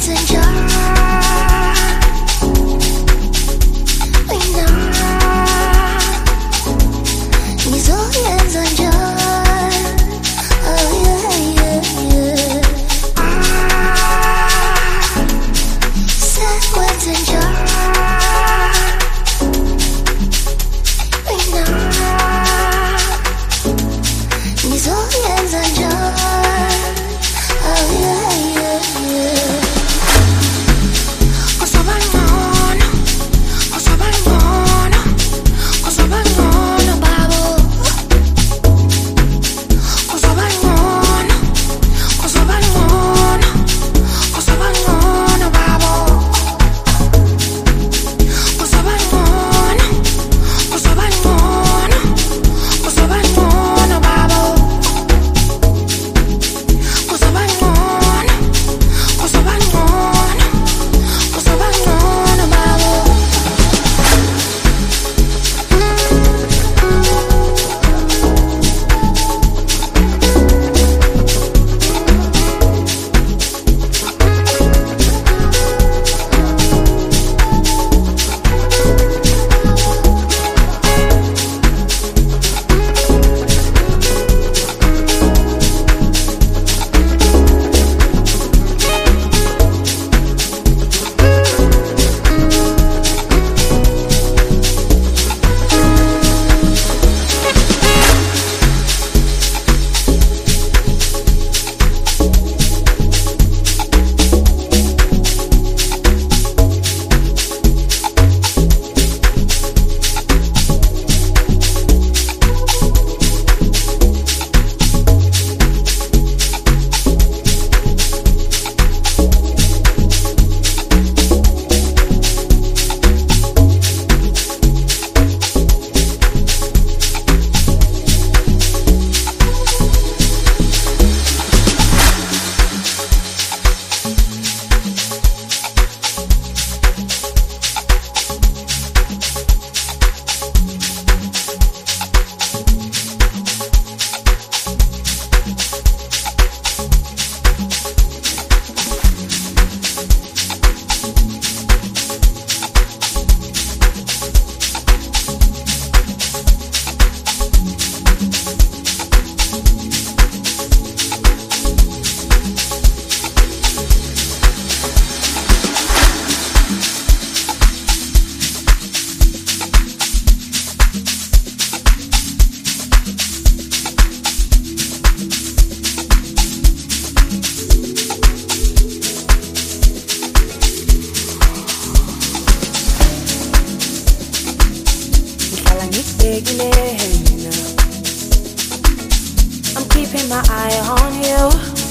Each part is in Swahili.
I'm keeping my eye on you.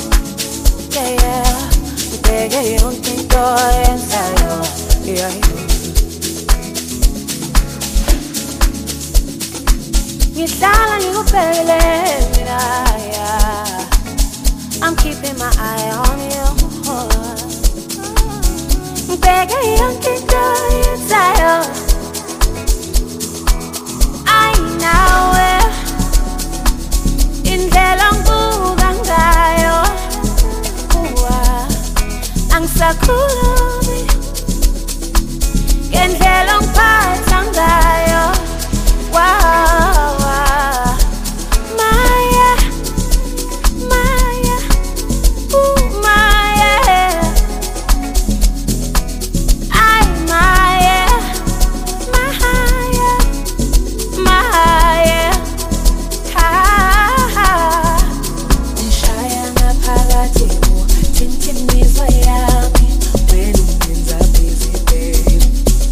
Yeah, yeah. Peguei tinto ensayo. Yeah, Ngihlala ngikubhekele mina, yeah. I'm keeping my eye on you. Peguei tinto ensayo. I know it. Indlela ngibuka ngayo, angisakhulumi ngendlela ngiphatha ngayo. Maya, Maya, Maya, ay Maya, Maya, Maya. Ngishaya ngaphakathi uthinta imizwa yami wena ungenza busy babe.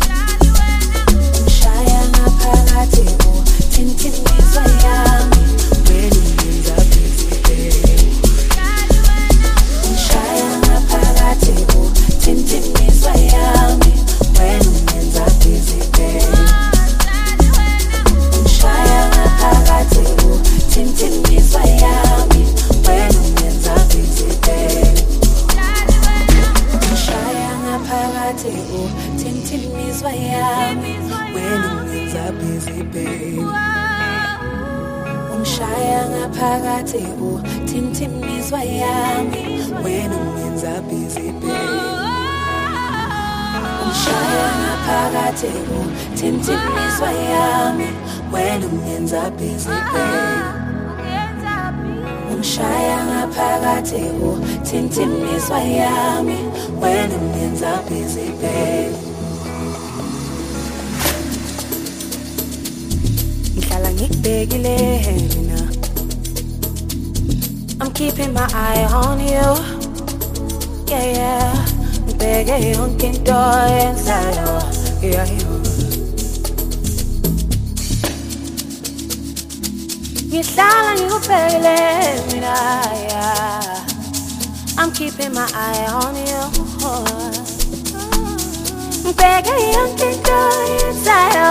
Ngishaya ngaphakathi uthinta imizwa yami wena ungenza busy babe. Ngishaya ngaphakathi uthinta imizwa yami wena ungenza busy babe. Ngishaya ngaphakathi uthinta imizwa yami wena ungenza busy babe. Ngishaya ngaphakathi uthinta imizwa yami wena ungenza busy babe. Ngishaya ngaphakathi uthinta imizwa yami wena ungenza busy babe. Ngishaya ngaphakathi thinta imizwa yami wena ungenza busy babe. Ngishaya ngaphakathi thinta imizwa yami wena ungenza busy babe. Ngihlala ngikubekile mina, I'm keeping my eye on you, yeah yeah. Ngibeke yonke into yenzayo, yeah yeah. Ngihlala ngikubekile mina, yeah. I'm keeping my eye on you. Ngibeke yonke into yenzayo.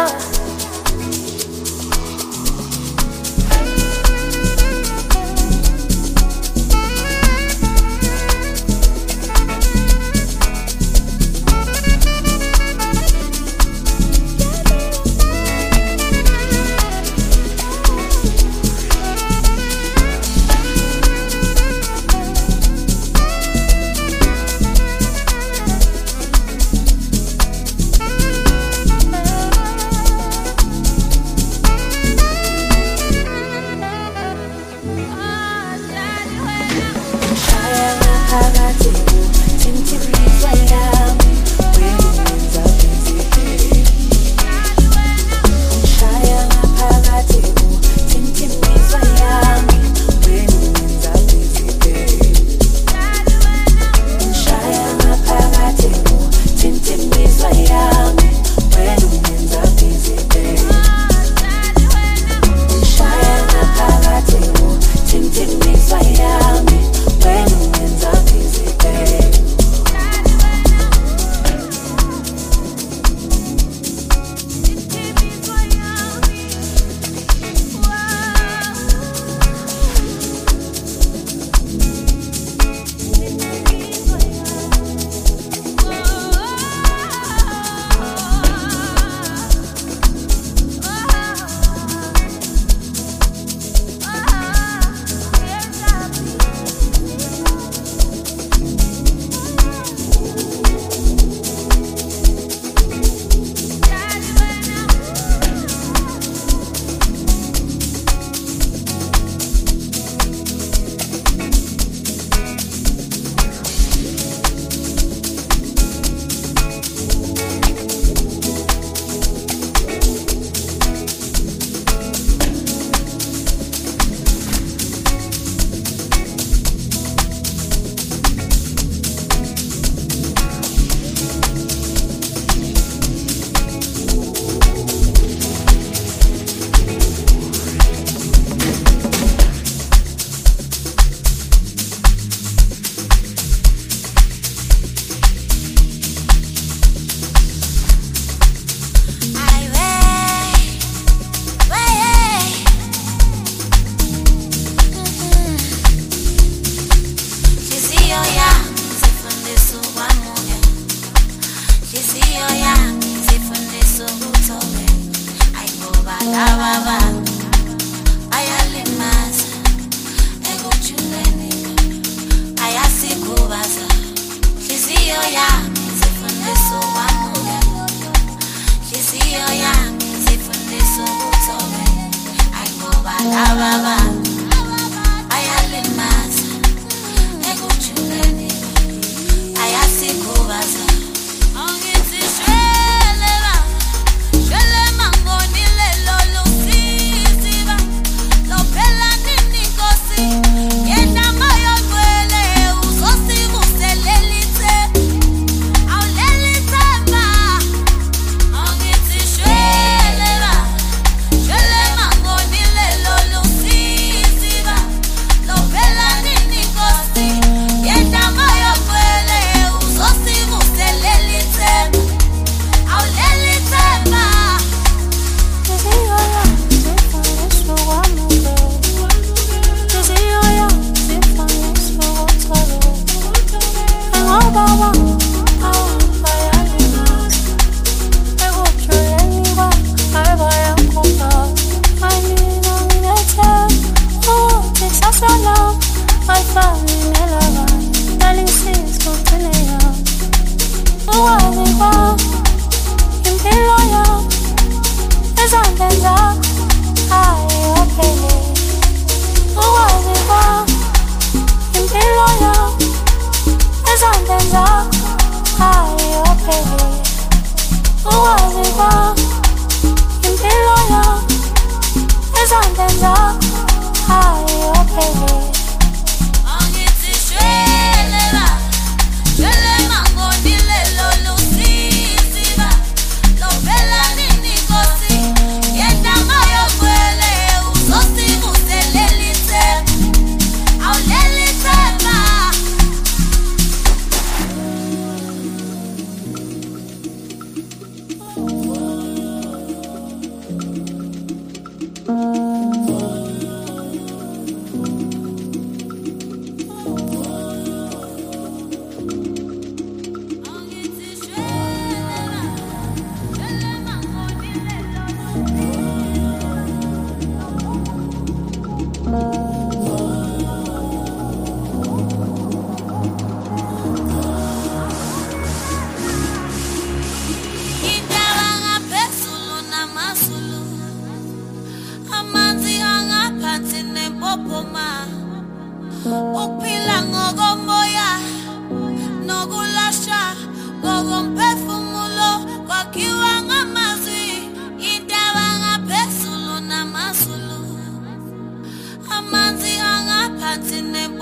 See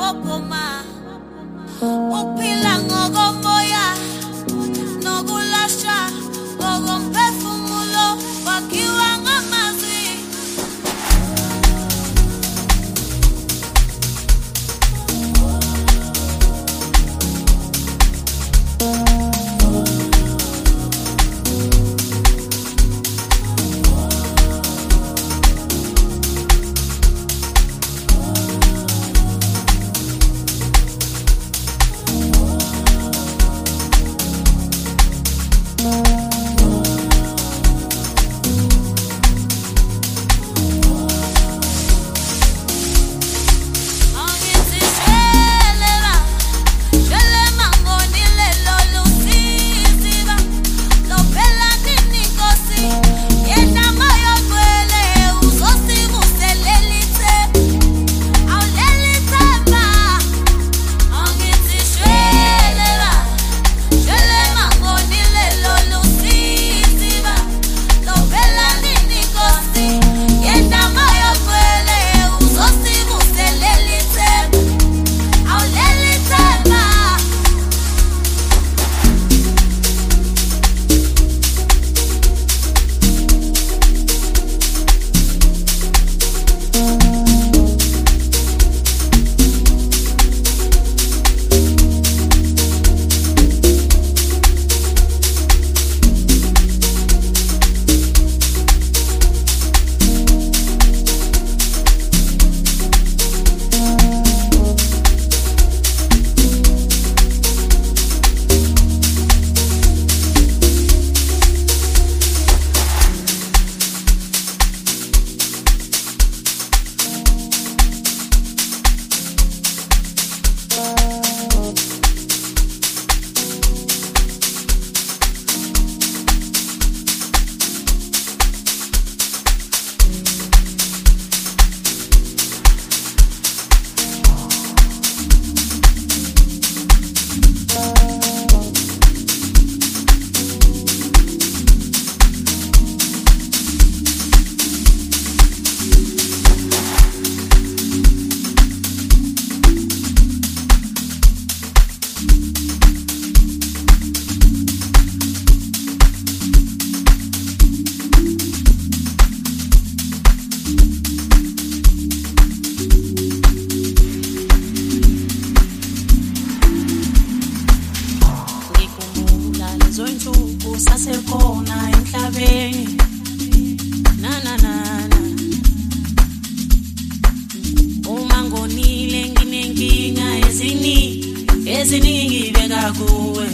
eziningi beka kuwe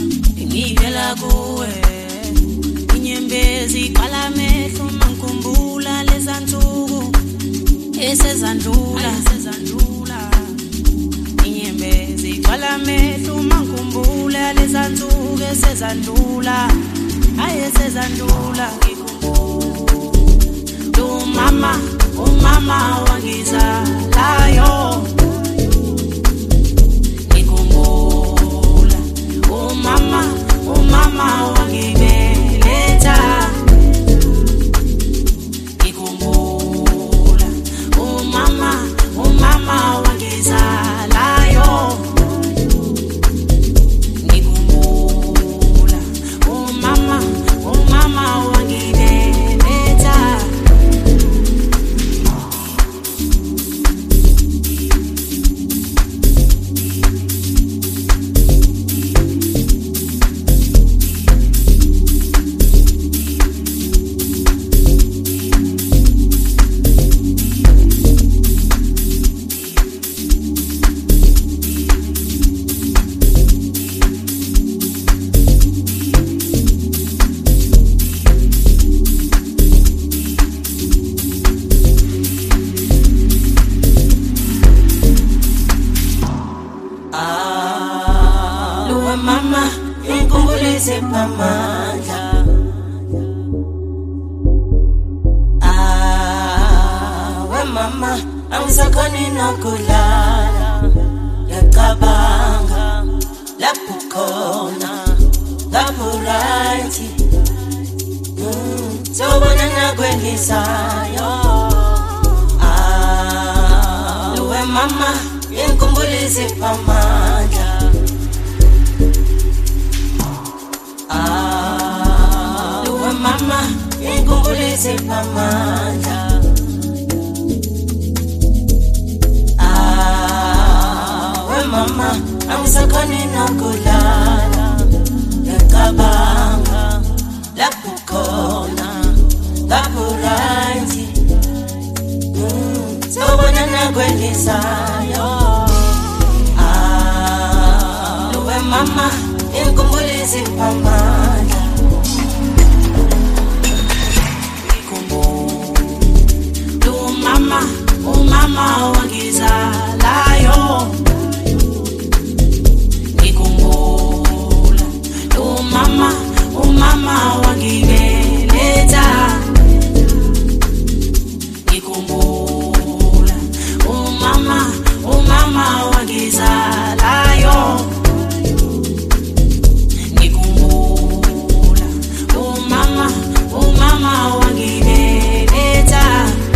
ngivela kuwe inyembezi qala mehlo mangikhumbula lezansuku esezandlula inyembezi qala mehlo mangikhumbula lezansuku esezandlula ayesezandlula ngikhumbula umama wangizalayo umama wangibeletha ngikhumbula umama wangizalayo ngikhumbula umama wangibeletha mama ngikumbulise pamandla we mama angisakhoni nokulala ngicabanga lapho khona lapho right sobona nakwengisayo we mama ngikumbulise inkumbulise pamandla Luwe mama inkumbulise pamandla we mama angisakhona nokulala ngicabanga lapho khona lapho right sobona nakwelisayo luwe mama inkumbulise pamandla umama wangizalayo ngikhumbula umama wangibeletha ngikhumbula umama wangizalayo ngikhumbula umama wangibeletha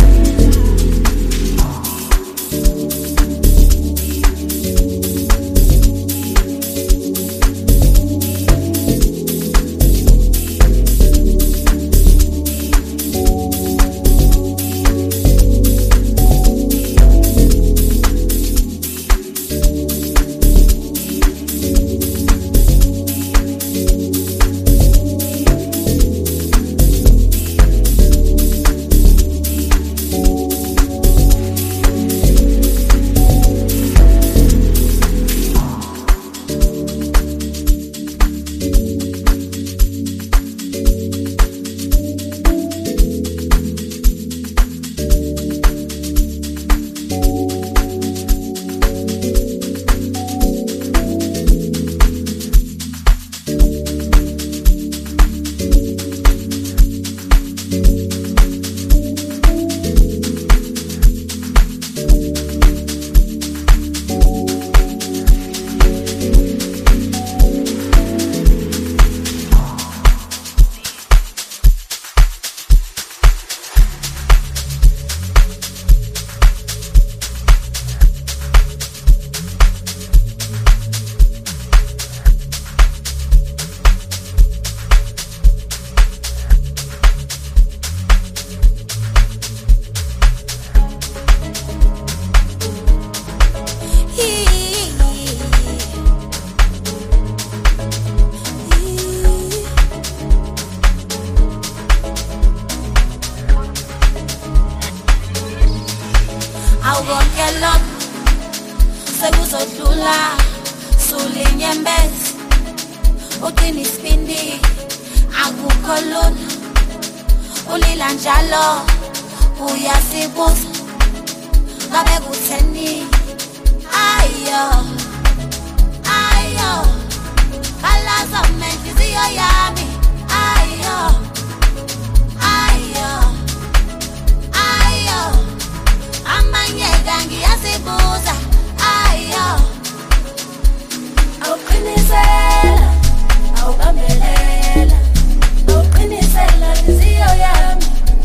awonkelok sekuzodlula sulinyembezi uqinisipindi akukho lula ulila njalo uyasibuza ngabe kutheni ayo kalaza menhliziyo yami ayo amanyeka ngiyasibuza ayo awuqinisela awubambelela awuqinisela inhliziyo yami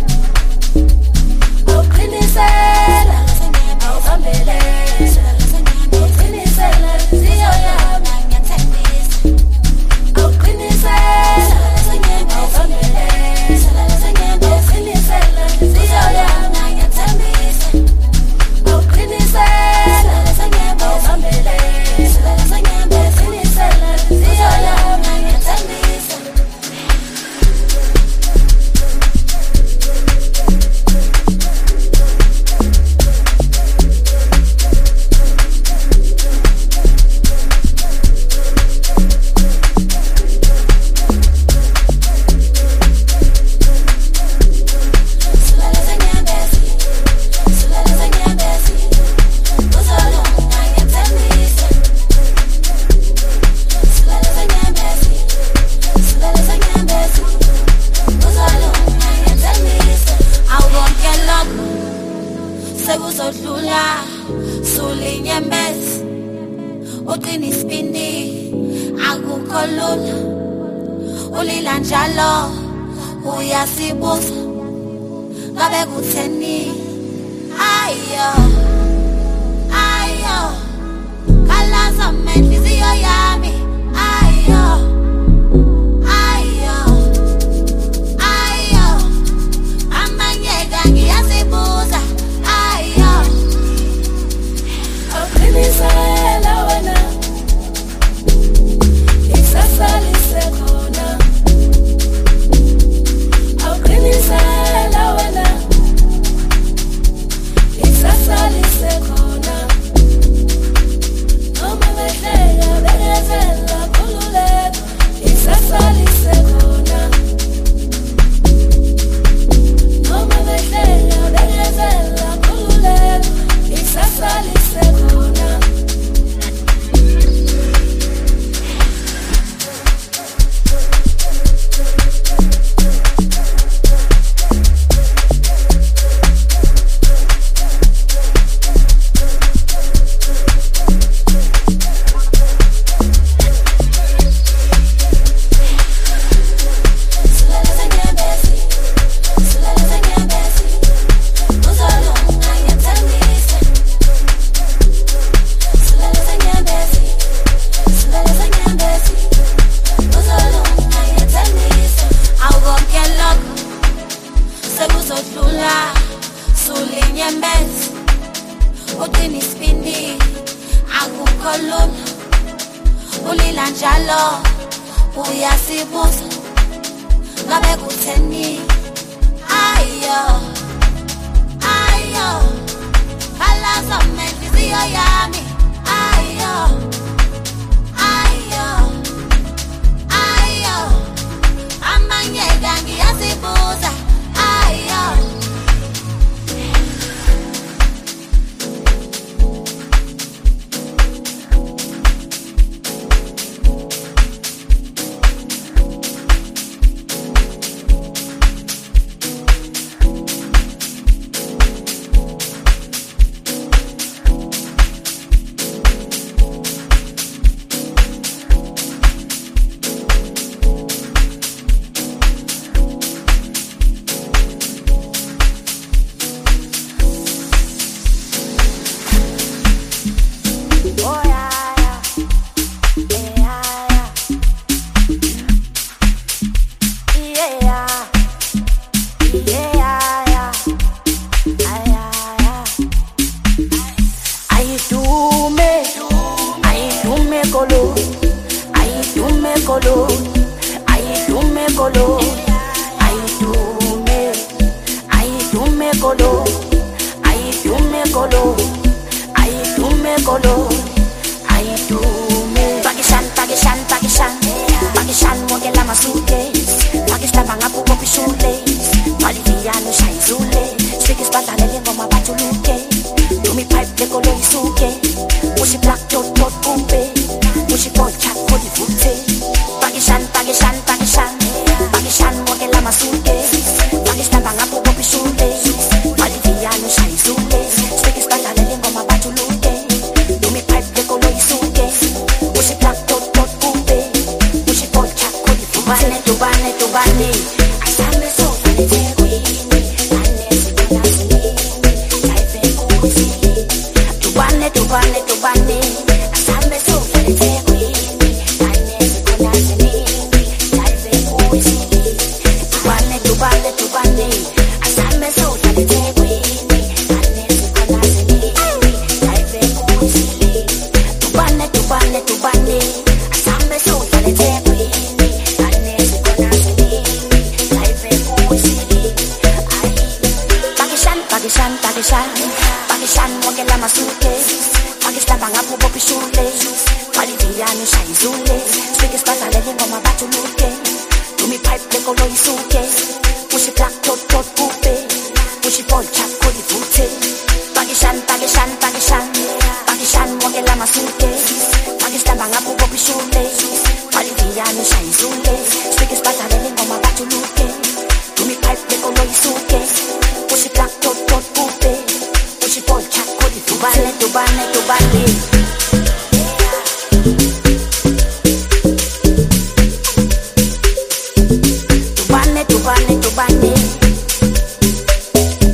awuqinisela awubambelela awuqinisela inhliziyo yami ngiyathembisa awuqinisela awubambelela awuqinisela inhliziyo yami ngiyathembisa sekuzodlula sulinyembezi uqinisipindi akukho lula ulila njalo uyasibuza ngabe kutheni ayo Khalaza menhliziyo yami ayo ayo ayo amanyeka ngiyazibuza ayo awuqinisela wena isasalise khona awuqinisela wena isasalise khona noma behleka bekezela khululeka isasalise khona noma behleka bekezela khululeka isasalise khona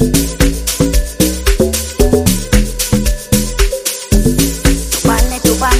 Tubane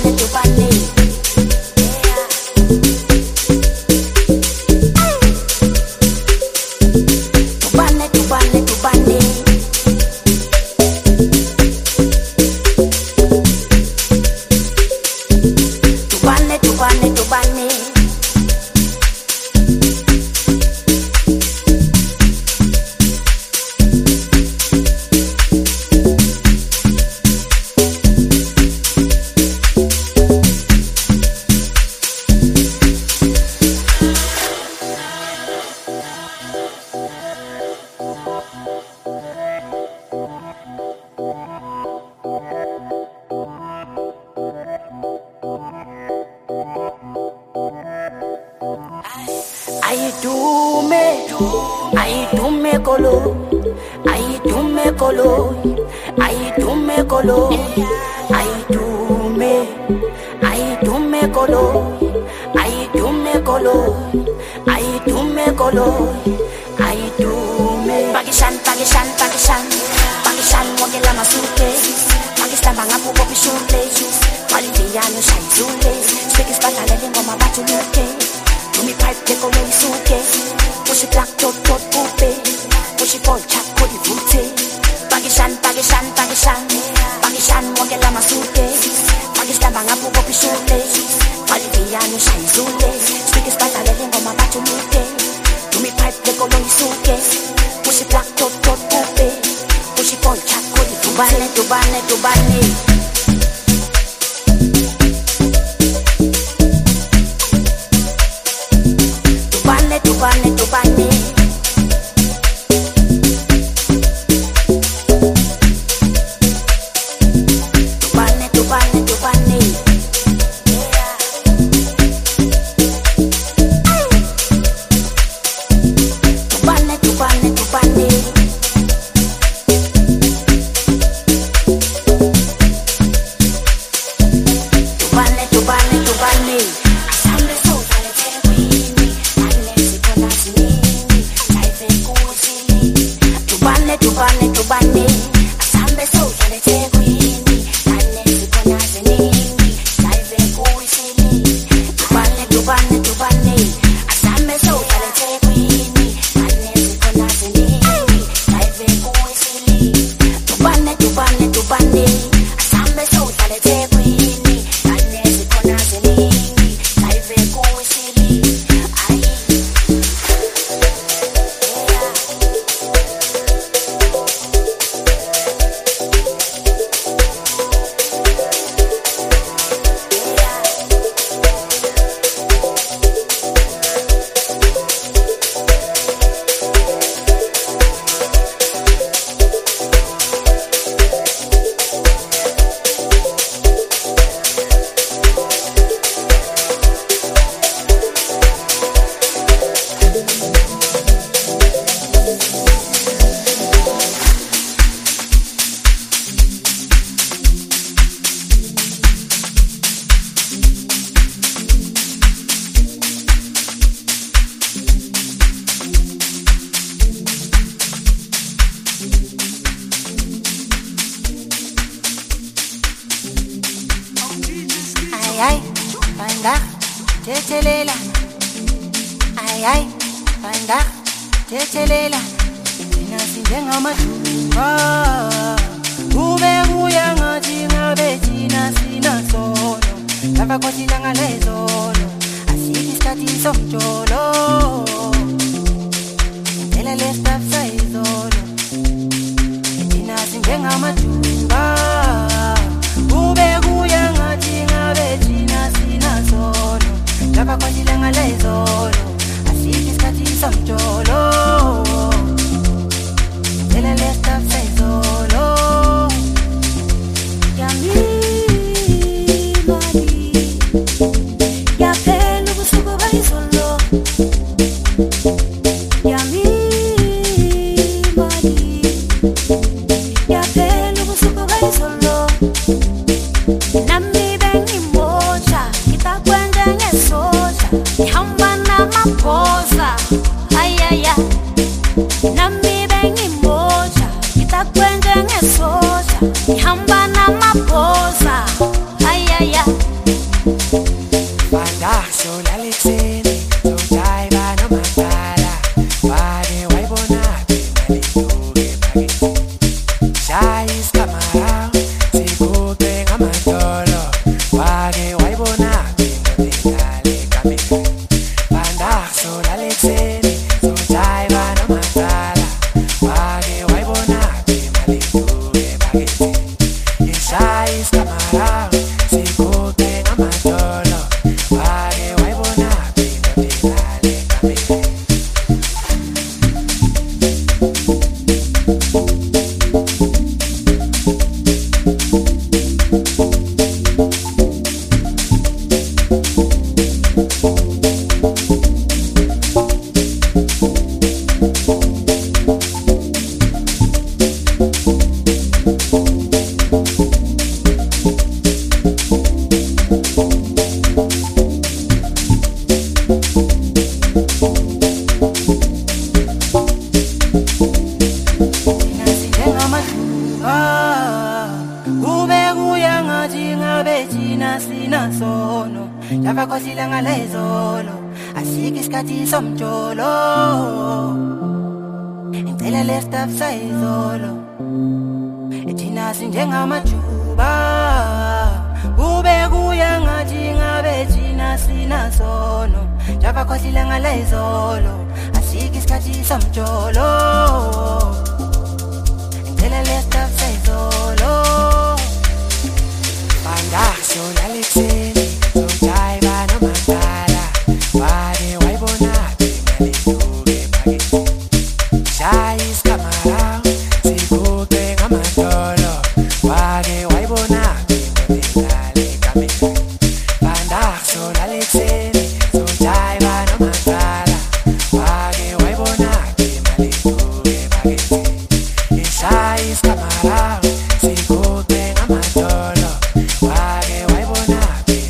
Ayidume kolo, ayidume kolo, ayidume kolo, ayidume, ayidume kolo, ayidume kolo, ayidume kolo, ayidume. Pakistan, Pakistan, Pakistan, Pakistan wangela masuke, Pakistan bangapu kopi shule, Waliviyano shayizule, Spiki spatalele ngoma batuluke, Tumi pipe deko loisuke, Pushi black tot tot pupe, Pushi boy chap kodi vute, Pakistan, Pakistan, Pakistan, Pakistan wangela masuke, Pakistan bangapu kopi shule, Waliviyano shayizule, Spiki spatalele ngoma batuluke, Tumi pipe deko loisuke, Pushi black tot tot pupe, Pushi boy chap kodi vute. Tubane, tubane, tubane. Tubane, tubane. Tubane, tubane, tubane. Tubane, tubane, tubane. Tubane, tubane, tubane. Asambe so vale tekwini. Tubane, tubane, tubane. Asambe so jale tekwini. Ane sikona zinini. Saive kuisini. Tubane, tubane, tubane. Asambe so jale tekwini. Ane sikona zinini. Saive kuisini. Tubane, tubane, tubane. Asambe so jale tekwini. Ane sikona zinini. Saive kuisini. Ai. Ay, banda, tetelela. Ay, banda, tetelela. Thina sinjengamadumba. Kube kuya ngathi ngabe thina sinasono. Lapha kwathi ilanga lezolo. Asikho isikhathi somjolo. Phela lesitap sayizolo. Thina sinjengamadumba. Kube kuya ngathi ngabe thina sinasono. Lapha kwathi ilanga lezolo. Asikho isikhathi somjolo. Phela lesitap sayizolo. Yami mali. Yaphela ubusuku bayizolo. Yami mali. Yaphela ubusuku bayizolo. Nami bengimoja, ngitakwenza ngesoja, ngihamba namaphosa, ayaya. Nami bengimoja, ngitakwenza ngesoja, ngihamba namaphosa, ayaya. Banda solala ekuseni, sojayiba nomakhala. Wake wayibonaphi imali nduke ephaketheni. Shaya isikamarawu, siguqe ngamadolo. Wake wayibonaphi indoda endala ekameni. Banda solala ilanga lezolo asikho isikhathi somjolo ngicela le stuff sayizolo ethina sinjengamajuba kube kuya ngathi ngabe thina sinasono java khosi ilanga lezolo asikho isikhathi somjolo ngicela le stuff sayizolo banda solala ekuseni sojayiva noma kudala wake wayibona imali iduke ephaketheni shaya isikamarawu siguqe ngamadolo wake wayibona imali idlala ekameni banda solala ekuseni sojayiva noma kudala wake wayibona imali iduke ephaketheni shaya isikamarawu siguqe ngamadolo wake wayibona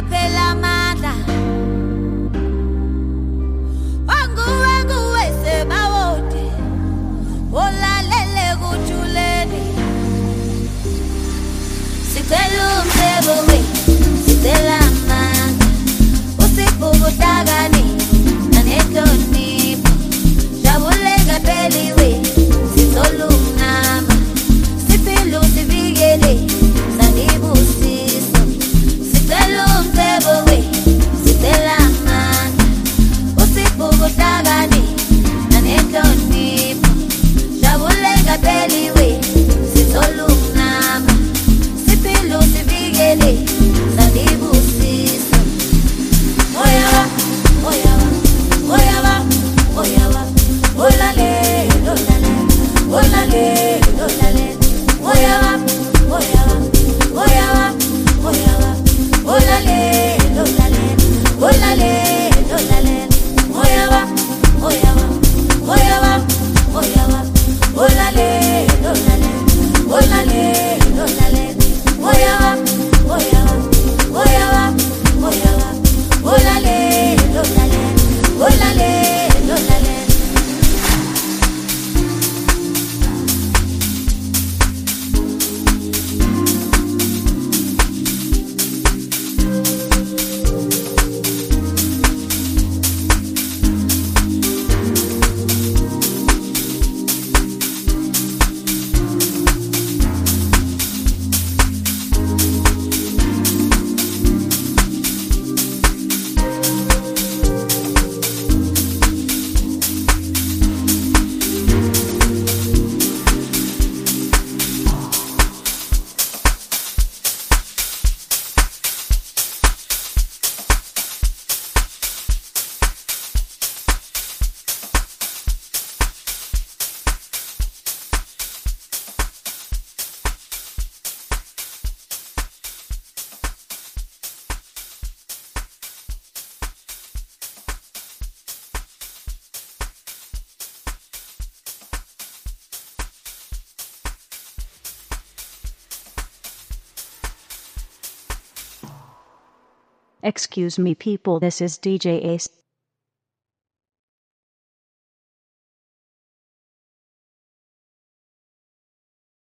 phela amandla nguwe sebawodi olalele kujuleni sicela umsebo sicela amandla usibhukutakani nanehlonipho jabuleka pheliwe sizolungama siphile usivikele sangibusiso sicela umsebo sicela amandla usibhukutakani nanehlonipho jabuleka pheliwe sizolungama siphile usivikele sangibusiso oyaba oyaba oyaba oyaba olale olale olale olale oyaba oyaba oyaba oyaba olale olale olale olale oyaba oyaba oyaba oyaba olale olale olale olale oyaba oyaba oyaba oyaba olale olale olale olale. Excuse me people, this is DJ Ace.